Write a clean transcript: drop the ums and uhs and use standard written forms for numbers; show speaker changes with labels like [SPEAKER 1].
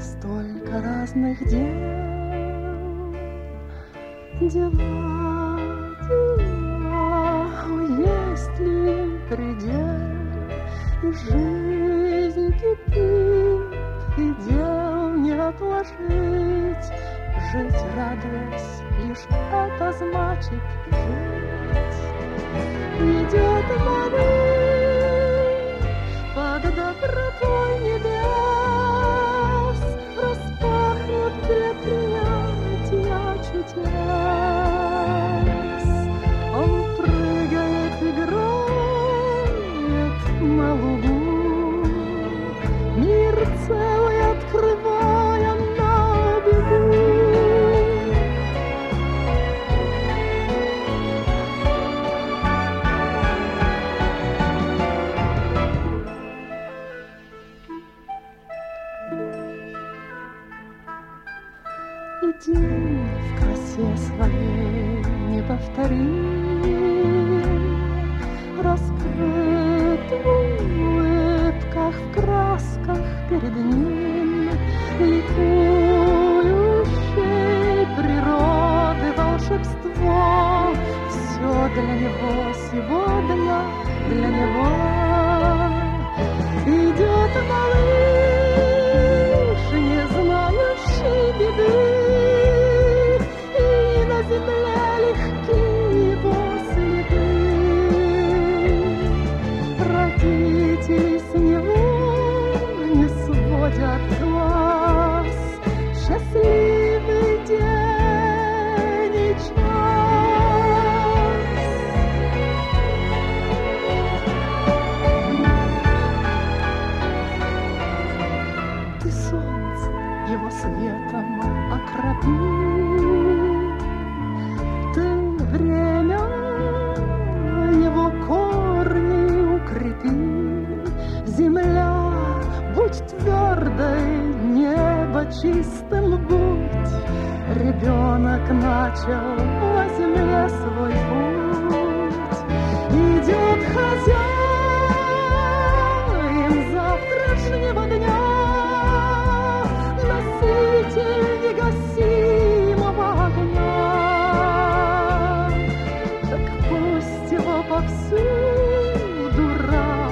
[SPEAKER 1] столько разных дел. Дела, есть ли предел? И жизнь кипит, и дел не отложить. Жить, радуясь, лишь это значит жить. Идет малыш под добротой небес, распахнут для принятия чудес. Он прыгает, играет на лугу, мир целый открывая на бегу. И день в красе своей неповторим, раскрыт в улыбках, в красках перед ним, ликующей природы волшебство. Все для него сегодня, для него. Идет малыш, не знающий беды, и на земле легки его следы. Родители с него не сводят глаз. Счастливый день и час. Ты солнце его светом окропи, ты время его корни укрепи. Земля, будь твердой, небо чистым будь. Ребенок начал на земле свой путь. Идет хозяин завтрашнего дня, носитель негасимого огня. Так пусть его повсюду радует